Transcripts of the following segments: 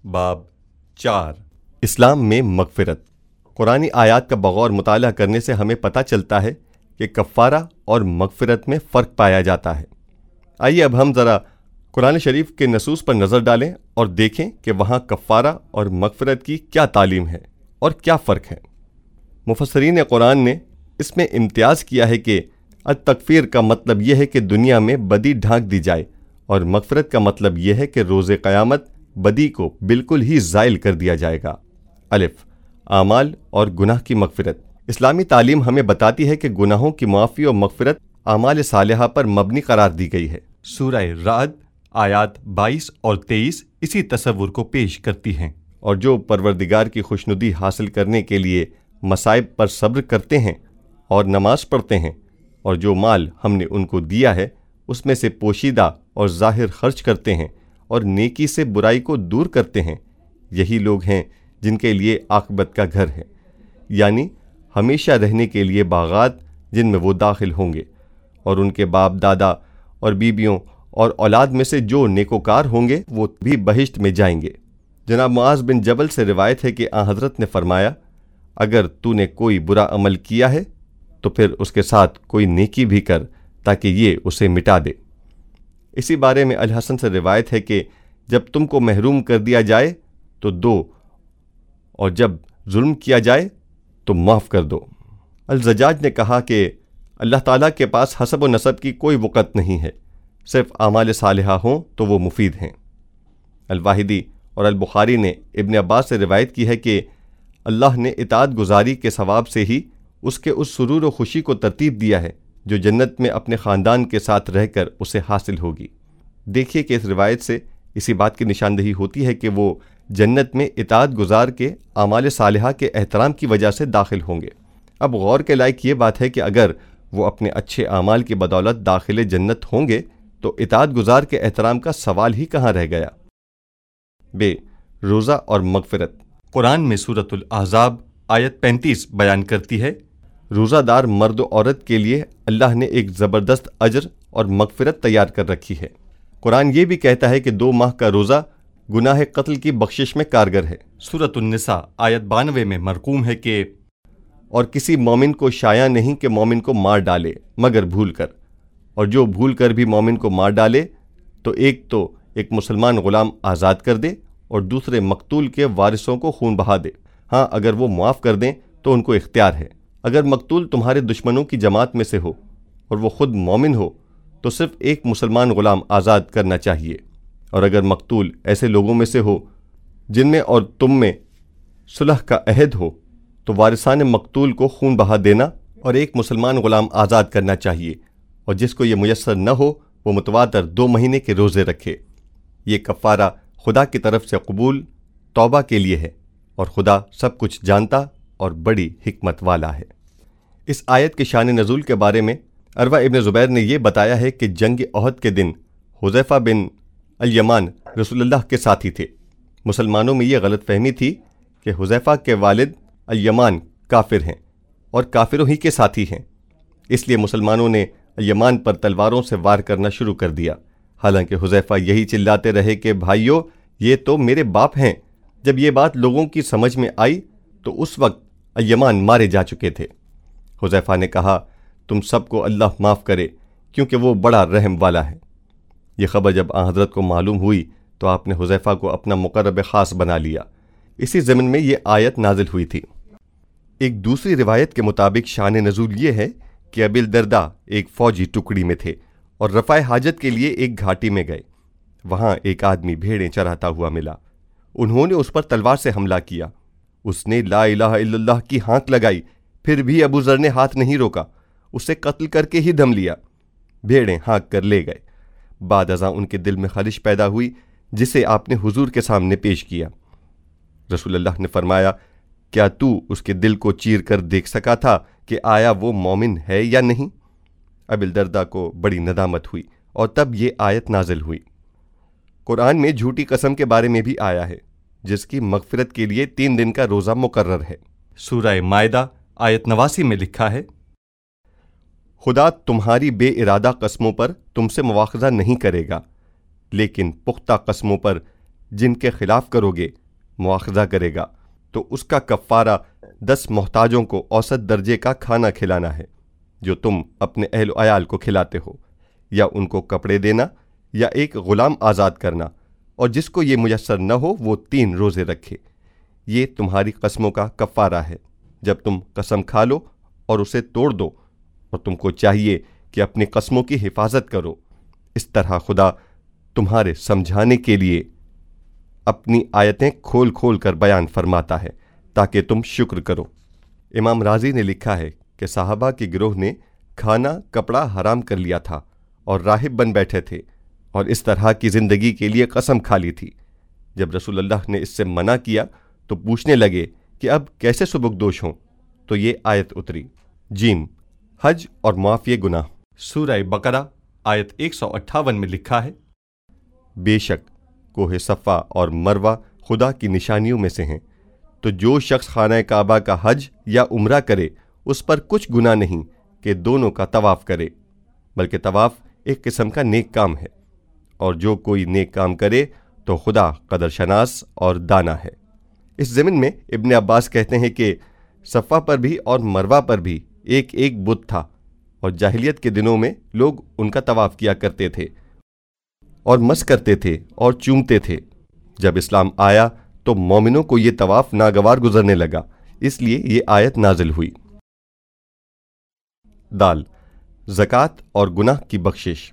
باب 4 اسلام میں مغفرت۔ قرآنی آیات کا بغور مطالعہ کرنے سے ہمیں پتہ چلتا ہے کہ کفارہ اور مغفرت میں فرق پایا جاتا ہے۔ آئیے اب ہم ذرا قرآن شریف کے نصوص پر نظر ڈالیں اور دیکھیں کہ وہاں کفارہ اور مغفرت کی کیا تعلیم ہے اور کیا فرق ہے۔ مفسرین قرآن نے اس میں امتیاز کیا ہے کہ التکفیر کا مطلب یہ ہے کہ دنیا میں بدی ڈھانک دی جائے، اور مغفرت کا مطلب یہ ہے کہ روز قیامت بدی کو بالکل ہی زائل کر دیا جائے گا۔ الف اعمال اور گناہ کی مغفرت۔ اسلامی تعلیم ہمیں بتاتی ہے کہ گناہوں کی معافی اور مغفرت اعمال صالحہ پر مبنی قرار دی گئی ہے۔ سورہ رعد آیات 22 اور 23 اسی تصور کو پیش کرتی ہیں۔ اور جو پروردگار کی خوشنودی حاصل کرنے کے لیے مصائب پر صبر کرتے ہیں اور نماز پڑھتے ہیں، اور جو مال ہم نے ان کو دیا ہے اس میں سے پوشیدہ اور ظاہر خرچ کرتے ہیں اور نیکی سے برائی کو دور کرتے ہیں، یہی لوگ ہیں جن کے لیے عاقبت کا گھر ہے، یعنی ہمیشہ رہنے کے لیے باغات جن میں وہ داخل ہوں گے، اور ان کے باپ دادا اور بیویوں اور اولاد میں سے جو نیکوکار ہوں گے وہ بھی بہشت میں جائیں گے۔ جناب معاذ بن جبل سے روایت ہے کہ آن حضرت نے فرمایا، اگر تو نے کوئی برا عمل کیا ہے تو پھر اس کے ساتھ کوئی نیکی بھی کر تاکہ یہ اسے مٹا دے۔ اسی بارے میں الحسن سے روایت ہے کہ جب تم کو محروم کر دیا جائے تو دو، اور جب ظلم کیا جائے تو معاف کر دو۔ الزجاج نے کہا کہ اللہ تعالیٰ کے پاس حسب و نسب کی کوئی وقت نہیں ہے، صرف اعمال صالحہ ہوں تو وہ مفید ہیں۔ الواحدی اور البخاری نے ابن عباس سے روایت کی ہے کہ اللہ نے اطاعت گزاری کے ثواب سے ہی اس کے اس سرور و خوشی کو ترتیب دیا ہے جو جنت میں اپنے خاندان کے ساتھ رہ کر اسے حاصل ہوگی۔ دیکھیے کہ اس روایت سے اسی بات کی نشاندہی ہوتی ہے کہ وہ جنت میں اطاعت گزار کے اعمال صالحہ کے احترام کی وجہ سے داخل ہوں گے۔ اب غور کے لائق یہ بات ہے کہ اگر وہ اپنے اچھے اعمال کی بدولت داخل جنت ہوں گے تو اطاعت گزار کے احترام کا سوال ہی کہاں رہ گیا۔ بے روزہ اور مغفرت۔ قرآن میں سورۃ الاحزاب آیت 35 بیان کرتی ہے، روزہ دار مرد و عورت کے لیے اللہ نے ایک زبردست اجر اور مغفرت تیار کر رکھی ہے۔ قرآن یہ بھی کہتا ہے کہ 2 ماہ کا روزہ گناہ قتل کی بخشش میں کارگر ہے۔ سورۃ النساء آیت 92 میں مرقوم ہے کہ اور کسی مومن کو شایع نہیں کہ مومن کو مار ڈالے مگر بھول کر، اور جو بھول کر بھی مومن کو مار ڈالے تو ایک مسلمان غلام آزاد کر دے اور دوسرے مقتول کے وارثوں کو خون بہا دے۔ ہاں اگر وہ معاف کر دیں تو ان کو اختیار ہے۔ اگر مقتول تمہارے دشمنوں کی جماعت میں سے ہو اور وہ خود مومن ہو تو صرف ایک مسلمان غلام آزاد کرنا چاہیے، اور اگر مقتول ایسے لوگوں میں سے ہو جن میں اور تم میں صلح کا عہد ہو تو وارثان مقتول کو خون بہا دینا اور ایک مسلمان غلام آزاد کرنا چاہیے، اور جس کو یہ میسر نہ ہو وہ متواتر 2 مہینے کے روزے رکھے۔ یہ کفارہ خدا کی طرف سے قبول توبہ کے لیے ہے، اور خدا سب کچھ جانتا اور بڑی حکمت والا ہے۔ اس آیت کے شان نزول کے بارے میں عروہ ابن زبیر نے یہ بتایا ہے کہ جنگ احد کے دن حذیفہ بن الیمان رسول اللہ کے ساتھی تھے۔ مسلمانوں میں یہ غلط فہمی تھی کہ حذیفہ کے والد الیمان کافر ہیں اور کافروں ہی کے ساتھی ہیں، اس لیے مسلمانوں نے الیمان پر تلواروں سے وار کرنا شروع کر دیا، حالانکہ حذیفہ یہی چلاتے رہے کہ بھائیو یہ تو میرے باپ ہیں۔ جب یہ بات لوگوں کی سمجھ میں آئی تو اس وقت الیمان مارے جا چکے تھے۔ حذیفہ نے کہا، تم سب کو اللہ معاف کرے کیونکہ وہ بڑا رحم والا ہے۔ یہ خبر جب آن حضرت کو معلوم ہوئی تو آپ نے حذیفہ کو اپنا مقرب خاص بنا لیا۔ اسی ضمن میں یہ آیت نازل ہوئی تھی۔ ایک دوسری روایت کے مطابق شان نزول یہ ہے کہ ابی الدرداء ایک فوجی ٹکڑی میں تھے اور رفع حاجت کے لیے ایک گھاٹی میں گئے۔ وہاں ایک آدمی بھیڑیں چراتا ہوا ملا۔ انہوں نے اس پر تلوار سے حملہ کیا۔ اس نے لا الہ الا اللہ کی ہانک لگائی، پھر بھی ابو ذر نے ہاتھ نہیں روکا، اسے قتل کر کے ہی دم لیا۔ بھیڑیں ہانک کر لے گئے۔ بعد ازاں ان کے دل میں خلش پیدا ہوئی جسے آپ نے حضور کے سامنے پیش کیا۔ رسول اللہ نے فرمایا، کیا تو اس کے دل کو چیر کر دیکھ سکا تھا کہ آیا وہ مومن ہے یا نہیں؟ ابی الدرداء کو بڑی ندامت ہوئی اور تب یہ آیت نازل ہوئی۔ قرآن میں جھوٹی قسم کے بارے میں بھی آیا ہے جس کی مغفرت کے لیے 3 دن کا روزہ مقرر ہے۔ سورہ مائدہ آیت 89 میں لکھا ہے، خدا تمہاری بے ارادہ قسموں پر تم سے مواخذہ نہیں کرے گا، لیکن پختہ قسموں پر جن کے خلاف کرو گے مواخذہ کرے گا تو اس کا کفارہ 10 محتاجوں کو اوسط درجے کا کھانا کھلانا ہے جو تم اپنے اہل و عیال کو کھلاتے ہو، یا ان کو کپڑے دینا یا ایک غلام آزاد کرنا، اور جس کو یہ میسر نہ ہو وہ 3 روزے رکھے۔ یہ تمہاری قسموں کا کفارہ ہے جب تم قسم کھا لو اور اسے توڑ دو، اور تم کو چاہیے کہ اپنی قسموں کی حفاظت کرو۔ اس طرح خدا تمہارے سمجھانے کے لیے اپنی آیتیں کھول کھول کر بیان فرماتا ہے تاکہ تم شکر کرو۔ امام رازی نے لکھا ہے کہ صحابہ کے گروہ نے کھانا کپڑا حرام کر لیا تھا اور راہب بن بیٹھے تھے اور اس طرح کی زندگی کے لیے قسم کھا لی تھی۔ جب رسول اللہ نے اس سے منع کیا تو پوچھنے لگے کہ اب کیسے سبکدوش ہوں، تو یہ آیت اتری۔ جیم، حج اور معافی گناہ۔ سورہ بقرہ آیت 158 میں لکھا ہے، بے شک کوہ صفا اور مروہ خدا کی نشانیوں میں سے ہیں، تو جو شخص خانہ کعبہ کا حج یا عمرہ کرے اس پر کچھ گناہ نہیں کہ دونوں کا طواف کرے، بلکہ طواف ایک قسم کا نیک کام ہے، اور جو کوئی نیک کام کرے تو خدا قدر شناس اور دانا ہے۔ اس ضمن میں ابن عباس کہتے ہیں کہ صفا پر بھی اور مروہ پر بھی ایک ایک بت تھا، اور جاہلیت کے دنوں میں لوگ ان کا طواف کیا کرتے تھے اور مس کرتے تھے اور چومتے تھے۔ جب اسلام آیا تو مومنوں کو یہ طواف ناگوار گزرنے لگا، اس لیے یہ آیت نازل ہوئی۔ دال، زکوٰۃ اور گناہ کی بخشش۔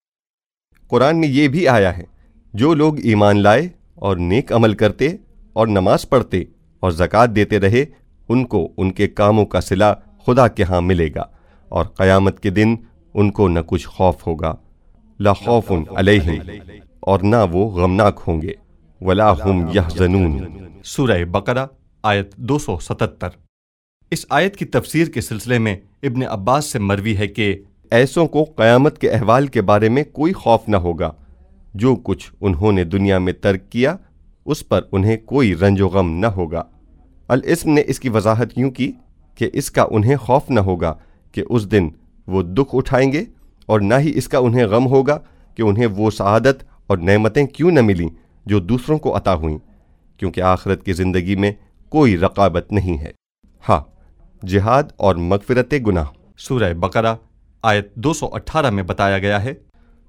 قرآن میں یہ بھی آیا ہے، جو لوگ ایمان لائے اور نیک عمل کرتے اور نماز پڑھتے اور زکوٰۃ دیتے رہے ان کو ان کے کاموں کا صلہ خدا کے ہاں ملے گا، اور قیامت کے دن ان کو نہ کچھ خوف ہوگا، لا خوف علیہم، اور نہ وہ غمناک ہوں گے، ولا ہم یحزنون۔ سورہ بقرہ آیت 277۔ اس آیت کی تفسیر کے سلسلے میں ابن عباس سے مروی ہے کہ ایسوں کو قیامت کے احوال کے بارے میں کوئی خوف نہ ہوگا، جو کچھ انہوں نے دنیا میں ترک کیا اس پر انہیں کوئی رنج و غم نہ ہوگا۔ الاسم نے اس کی وضاحت یوں کی کہ اس کا انہیں خوف نہ ہوگا کہ اس دن وہ دکھ اٹھائیں گے، اور نہ ہی اس کا انہیں غم ہوگا کہ انہیں وہ سعادت اور نعمتیں کیوں نہ ملیں جو دوسروں کو عطا ہوئیں، کیونکہ آخرت کی زندگی میں کوئی رقابت نہیں ہے۔ ہاں، جہاد اور مغفرت گناہ۔ سورہ بقرہ آیت 218 میں بتایا گیا ہے،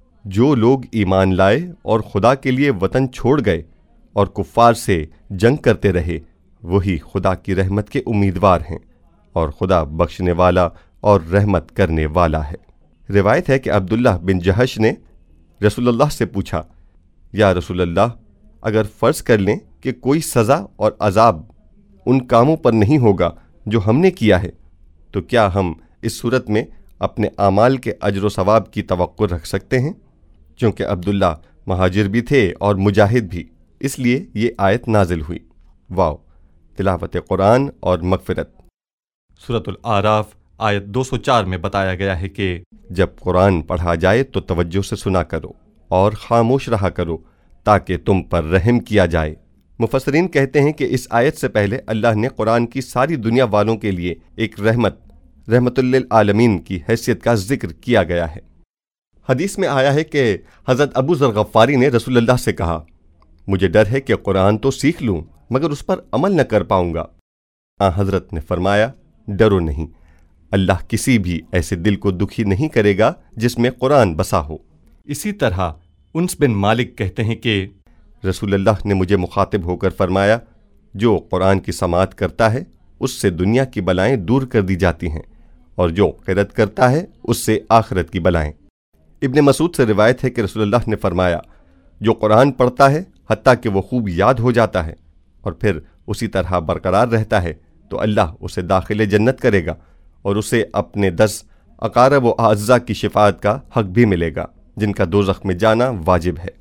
جو لوگ ایمان لائے اور خدا کے لیے وطن چھوڑ گئے اور کفار سے جنگ کرتے رہے وہی خدا کی رحمت کے امیدوار ہیں، اور خدا بخشنے والا اور رحمت کرنے والا ہے۔ روایت ہے کہ عبداللہ بن جہش نے رسول اللہ سے پوچھا، یا رسول اللہ، اگر فرض کر لیں کہ کوئی سزا اور عذاب ان کاموں پر نہیں ہوگا جو ہم نے کیا ہے، تو کیا ہم اس صورت میں اپنے اعمال کے اجر و ثواب کی توقع رکھ سکتے ہیں؟ چونکہ عبداللہ مہاجر بھی تھے اور مجاہد بھی، اس لیے یہ آیت نازل ہوئی۔ واو، تلاوت قرآن اور مغفرت۔ سورۃ الاعراف آیت 204 میں بتایا گیا ہے کہ جب قرآن پڑھا جائے تو توجہ سے سنا کرو اور خاموش رہا کرو تاکہ تم پر رحم کیا جائے۔ مفسرین کہتے ہیں کہ اس آیت سے پہلے اللہ نے قرآن کی ساری دنیا والوں کے لیے ایک رحمت للعالمین کی حیثیت کا ذکر کیا گیا ہے۔ حدیث میں آیا ہے کہ حضرت ابو ذر غفاری نے رسول اللہ سے کہا، مجھے ڈر ہے کہ قرآن تو سیکھ لوں مگر اس پر عمل نہ کر پاؤں گا۔ حضرت نے فرمایا، ڈرو نہیں، اللہ کسی بھی ایسے دل کو دکھی نہیں کرے گا جس میں قرآن بسا ہو۔ اسی طرح انس بن مالک کہتے ہیں کہ رسول اللہ نے مجھے مخاطب ہو کر فرمایا، جو قرآن کی سماعت کرتا ہے اس سے دنیا کی بلائیں دور کر دی جاتی ہیں، اور جو قرأت کرتا ہے اس سے آخرت کی بلائیں۔ ابن مسعود سے روایت ہے کہ رسول اللہ نے فرمایا، جو قرآن پڑھتا ہے حتیٰ کہ وہ خوب یاد ہو جاتا ہے اور پھر اسی طرح برقرار رہتا ہے تو اللہ اسے داخل جنت کرے گا، اور اسے اپنے 10 اقارب و اعزاء کی شفاعت کا حق بھی ملے گا جن کا دوزخ میں جانا واجب ہے۔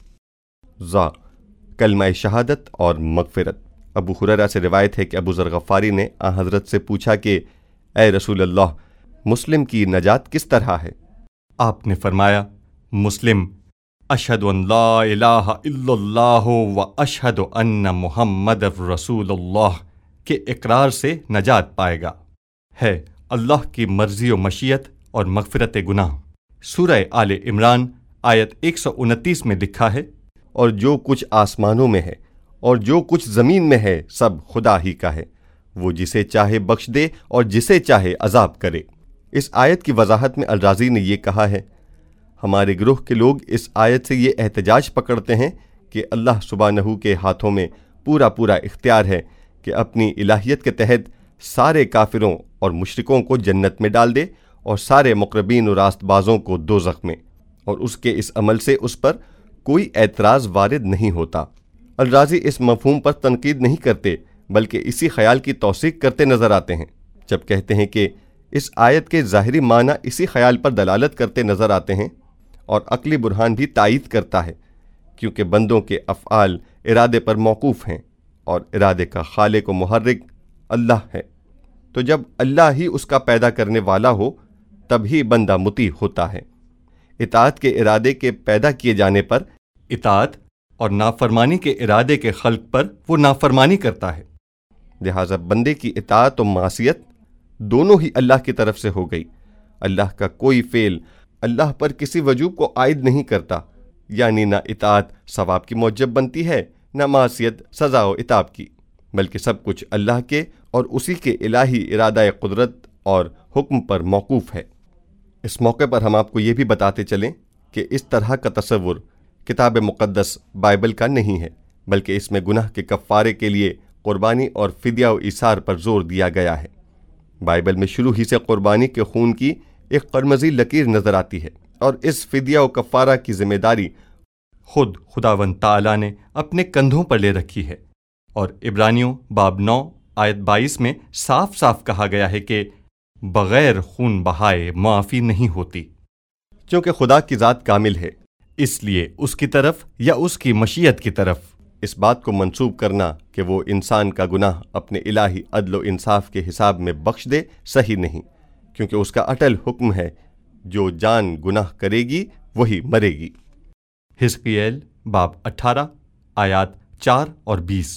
کلمہ شہادت اور مغفرت۔ ابو ہریرہ سے روایت ہے کہ ابو ذر غفاری نے حضرت سے پوچھا کہ اے رسول اللہ، مسلم کی نجات کس طرح ہے؟ آپ نے فرمایا، مسلم اشہد ان لا الہ الا اللہ و اشہد ان محمد رسول اللہ کے اقرار سے نجات پائے گا، ہے اللہ کی مرضی و مشیت اور مغفرت گناہ۔ سورہ آل عمران آیت 129 میں لکھا ہے، اور جو کچھ آسمانوں میں ہے اور جو کچھ زمین میں ہے سب خدا ہی کا ہے، وہ جسے چاہے بخش دے اور جسے چاہے عذاب کرے۔ اس آیت کی وضاحت میں الرازی نے یہ کہا ہے، ہمارے گروہ کے لوگ اس آیت سے یہ احتجاج پکڑتے ہیں کہ اللہ سبحانہ کے ہاتھوں میں پورا اختیار ہے کہ اپنی الہیت کے تحت سارے کافروں اور مشرکوں کو جنت میں ڈال دے اور سارے مقربین و راست بازوں کو دوزخ میں، اور اس کے اس عمل سے اس پر کوئی اعتراض وارد نہیں ہوتا۔ الرازی اس مفہوم پر تنقید نہیں کرتے بلکہ اسی خیال کی توثیق کرتے نظر آتے ہیں جب کہتے ہیں کہ اس آیت کے ظاہری معنی اسی خیال پر دلالت کرتے نظر آتے ہیں اور عقلی برہان بھی تائید کرتا ہے، کیونکہ بندوں کے افعال ارادے پر موقوف ہیں اور ارادے کا خالق و محرک اللہ ہے، تو جب اللہ ہی اس کا پیدا کرنے والا ہو تب ہی بندہ مطیع ہوتا ہے۔ اطاعت کے ارادے کے پیدا کیے جانے پر اطاعت اور نافرمانی کے ارادے کے خلق پر وہ نافرمانی کرتا ہے، لہٰذا بندے کی اطاعت و معصیت دونوں ہی اللہ کی طرف سے ہو گئی۔ اللہ کا کوئی فعل اللہ پر کسی وجوب کو عائد نہیں کرتا، یعنی نہ اطاعت ثواب کی موجب بنتی ہے نہ معصیت سزا و عتاب کی، بلکہ سب کچھ اللہ کے اور اسی کے الہی ارادہ قدرت اور حکم پر موقوف ہے۔ اس موقع پر ہم آپ کو یہ بھی بتاتے چلیں کہ اس طرح کا تصور کتاب مقدس بائبل کا نہیں ہے، بلکہ اس میں گناہ کے کفارے کے لیے قربانی اور فدیہ و ایثار پر زور دیا گیا ہے۔ بائبل میں شروع ہی سے قربانی کے خون کی ایک قرمزی لکیر نظر آتی ہے، اور اس فدیہ و کفارہ کی ذمہ داری خود خداوند تعالیٰ نے اپنے کندھوں پر لے رکھی ہے، اور عبرانیوں باب 9 آیت 22 میں صاف صاف کہا گیا ہے کہ بغیر خون بہائے معافی نہیں ہوتی۔ چونکہ خدا کی ذات کامل ہے، اس لیے اس کی طرف یا اس کی مشیت کی طرف اس بات کو منسوب کرنا کہ وہ انسان کا گناہ اپنے الہی عدل و انصاف کے حساب میں بخش دے صحیح نہیں، کیونکہ اس کا اٹل حکم ہے جو جان گناہ کرے گی وہی مرے گی۔ حزقیل باب 18 آیات 4 اور 20۔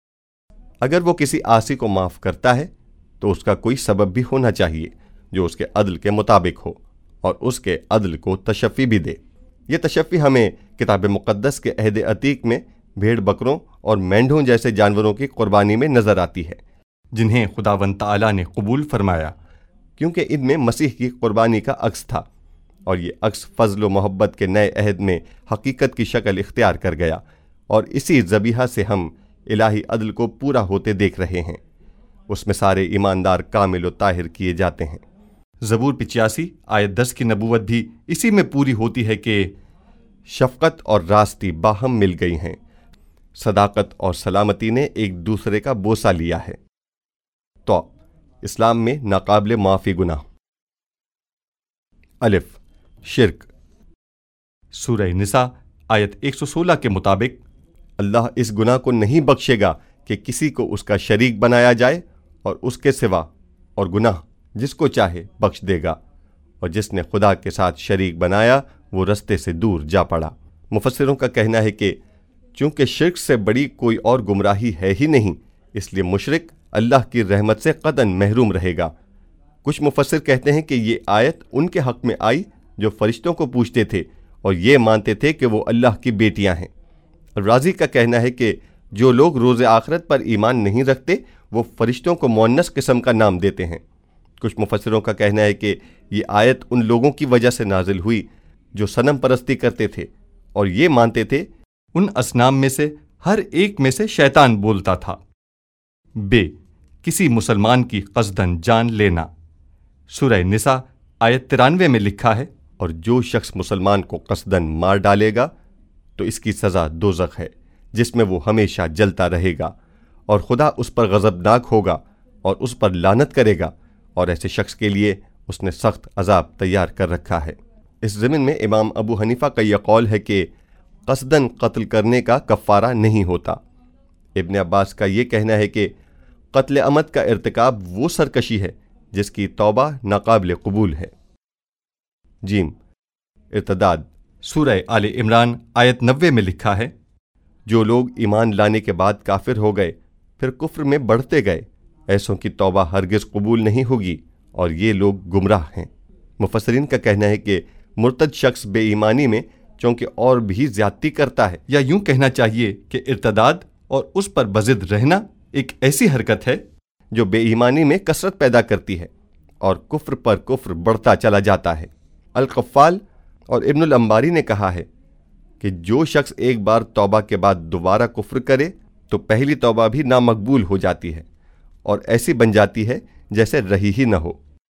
اگر وہ کسی عاصی کو معاف کرتا ہے تو اس کا کوئی سبب بھی ہونا چاہیے جو اس کے عدل کے مطابق ہو اور اس کے عدل کو تشفی بھی دے۔ یہ تشفی ہمیں کتاب مقدس کے عہد عتیق میں بھیڑ بکروں اور مینڈھوں جیسے جانوروں کی قربانی میں نظر آتی ہے، جنہیں خداوند تعالیٰ نے قبول فرمایا، کیونکہ ان میں مسیح کی قربانی کا عکس تھا، اور یہ عکس فضل و محبت کے نئے عہد میں حقیقت کی شکل اختیار کر گیا، اور اسی ذبیحہ سے ہم الہی عدل کو پورا ہوتے دیکھ رہے ہیں۔ اس میں سارے ایماندار کامل و طاہر کیے جاتے ہیں۔ زبور 85 آیت 10 کی نبوت بھی اسی میں پوری ہوتی ہے کہ شفقت اور راستی باہم مل گئی ہیں، صداقت اور سلامتی نے ایک دوسرے کا بوسہ لیا ہے۔ تو اسلام میں ناقابل معافی گناہ۔ الف، شرک۔ سورہ نساء آیت 116 کے مطابق اللہ اس گناہ کو نہیں بخشے گا کہ کسی کو اس کا شریک بنایا جائے، اور اس کے سوا اور گناہ جس کو چاہے بخش دے گا، اور جس نے خدا کے ساتھ شریک بنایا وہ رستے سے دور جا پڑا۔ مفسروں کا کہنا ہے کہ چونکہ شرک سے بڑی کوئی اور گمراہی ہے ہی نہیں، اس لیے مشرک اللہ کی رحمت سے قطعاً محروم رہے گا۔ کچھ مفسر کہتے ہیں کہ یہ آیت ان کے حق میں آئی جو فرشتوں کو پوچھتے تھے اور یہ مانتے تھے کہ وہ اللہ کی بیٹیاں ہیں۔ رازی کا کہنا ہے کہ جو لوگ روز آخرت پر ایمان نہیں رکھتے وہ فرشتوں کو مؤنث قسم کا نام دیتے ہیں۔ کچھ مفسروں کا کہنا ہے کہ یہ آیت ان لوگوں کی وجہ سے نازل ہوئی جو صنم پرستی کرتے تھے اور یہ مانتے تھے ان اصنام میں سے ہر ایک میں سے شیطان بولتا تھا۔ بے، کسی مسلمان کی قصداً جان لینا۔ سورہ نساء آیت 93 میں لکھا ہے، اور جو شخص مسلمان کو قصداً مار ڈالے گا تو اس کی سزا دوزخ ہے جس میں وہ ہمیشہ جلتا رہے گا، اور خدا اس پر غضبناک ہوگا اور اس پر لعنت کرے گا، اور ایسے شخص کے لیے اس نے سخت عذاب تیار کر رکھا ہے۔ اس ضمن میں امام ابو حنیفہ کا یہ قول ہے کہ قصداً قتل کرنے کا کفارہ نہیں ہوتا۔ ابن عباس کا یہ کہنا ہے کہ قتل عمد کا ارتکاب وہ سرکشی ہے جس کی توبہ ناقابل قبول ہے۔ جیم، ارتداد۔ سورہ آل عمران آیت 90 میں لکھا ہے، جو لوگ ایمان لانے کے بعد کافر ہو گئے پھر کفر میں بڑھتے گئے، ایسوں کی توبہ ہرگز قبول نہیں ہوگی اور یہ لوگ گمراہ ہیں۔ مفسرین کا کہنا ہے کہ مرتد شخص بے ایمانی میں چونکہ اور بھی زیادتی کرتا ہے۔ یا یوں کہنا چاہیے کہ ارتداد اور اس پر بضد رہنا ایک ایسی حرکت ہے جو بے ایمانی میں کثرت پیدا کرتی ہے اور کفر پر کفر بڑھتا چلا جاتا ہے۔ القفال اور ابن الانباری نے کہا ہے کہ جو شخص ایک بار توبہ کے بعد دوبارہ کفر کرے تو پہلی توبہ بھی نامقبول ہو جاتی ہے اور ایسی بن جاتی ہے جیسے رہی ہی نہ ہو۔